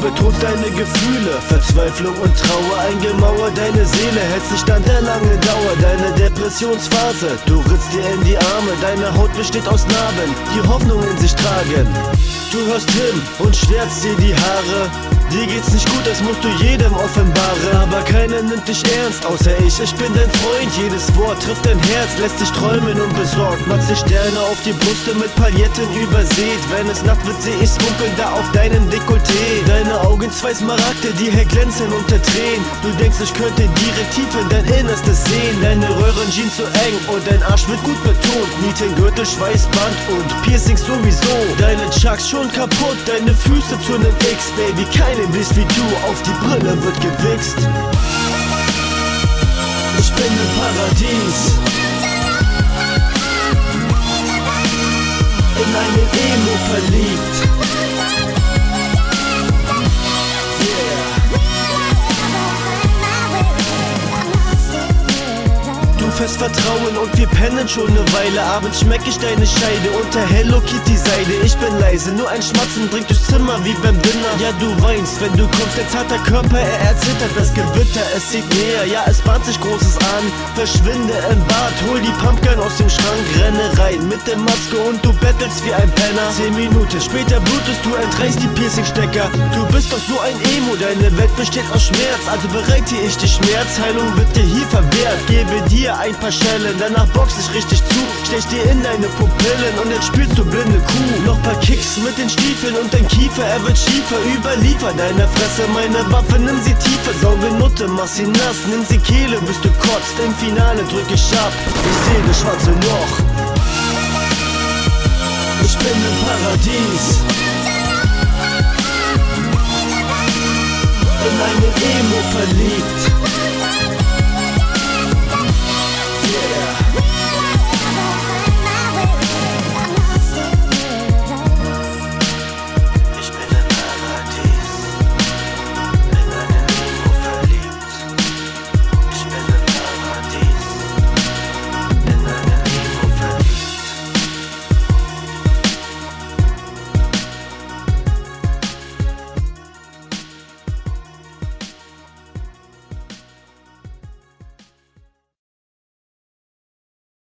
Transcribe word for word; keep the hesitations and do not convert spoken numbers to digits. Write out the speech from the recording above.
betonst deine Gefühle, Verzweiflung und Trauer, eingemauert deine Seele, hält sich dann der lange Dauer. Deine Depressionsphase, du ritzt dir in die Arme, deine Haut besteht aus Narben, die Hoffnung in sich tragen. Du hörst hin und schwärzt dir die Haare. Dir geht's nicht gut, das musst du jedem offenbaren. Aber keiner nimmt dich ernst, außer ich, ich bin dein Freund. Jedes Wort trifft dein Herz, lässt dich träumen und besorgt. Macht sich Sterne auf die Brüste mit Pailletten übersät. Wenn es Nacht wird, seh ich's funkeln da auf deinem Dekolleté. Deine Augen zwei Smaragde, die hell glänzen unter Tränen. Du denkst, ich könnte direkt tief in dein Innerstes sehen. Deine Röhrenjeans so eng und dein Arsch wird gut betont. Nietengürtel, Schweißband und Piercings sowieso. Deine Chucks schon kaputt, deine Füße zu nem X, Baby, keine bist wie du, auf die Brille wird gewichst. Ich bin im Paradies, in einen Emo verliebt. Fest Vertrauen und wir pennen schon ne Weile. Abends schmeck ich deine Scheide unter Hello Kitty Seide. Ich bin leise, nur ein Schmatzen bringt durchs Zimmer wie beim Dinner. Ja, du weinst, wenn du kommst, dein zarter Körper, er erzittert. Das Gewitter, es zieht näher, ja, es bahnt sich Großes an. Verschwinde im Bad, hol die Pumpgun aus dem Schrank, renne rein mit der Maske und du bettelst wie ein Penner. Zehn Minuten später blutest du, entreißt die Piercingstecker. Du bist doch so ein Emo, deine Welt besteht aus Schmerz. Also bereite ich die Schmerzheilung, wird dir hier verwehrt. Gebe dir ein paar Schellen, danach box ich richtig zu, stech dir in deine Pupillen und jetzt spielst du blinde Kuh. Noch paar Kicks mit den Stiefeln und dein Kiefer, er wird schiefer. Überliefer deine Fresse, meine Waffe, nimm sie tiefer. Sauge Nutte, mach sie nass, nimm sie Kehle, bis du kotzt. Im Finale drück ich ab, ich seh das schwarze Loch. Ich bin im Paradies, in einen Emo verliebt.